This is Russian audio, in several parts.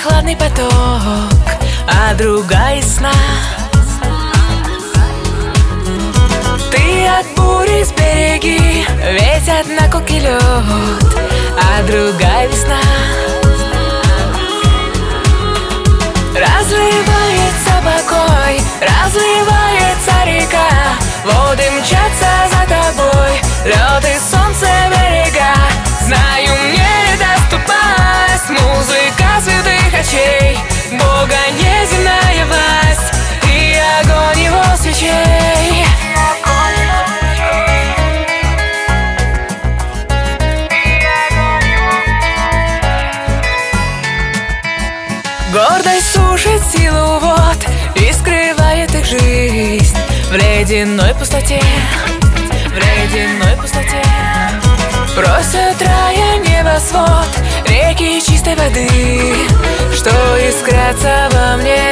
прохладный поток, а другая сна. Ты от бури сбереги, ведь одна колкий лед, а другая весна. Разливается покой, разливается река, воды мчатся за тобой, лед и солнце берега. Знаю, мне доступать музыка святых очей, Бога неземная власть и огонь его свечей. Гордость сушит силу вод и скрывает их жизнь в ледяной пустоте, в ледяной пустоте. Просят рая небосвод, реки чистой воды, что искрятся во мне.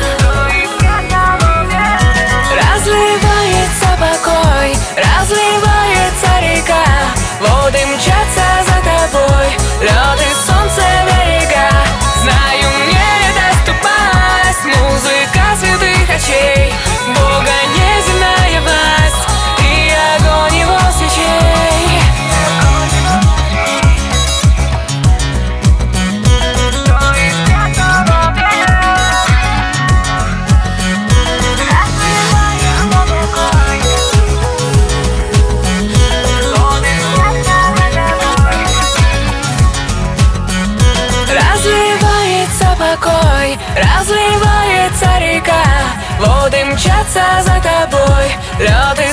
Разливается покой, разливается река, воды мчатся за тобой, лед и солнце берега. Знаю, мне доступать музыка святых очей, Бога неземная власть и огонь его свечей. Покой, разливается река, воды мчатся за тобой, лед и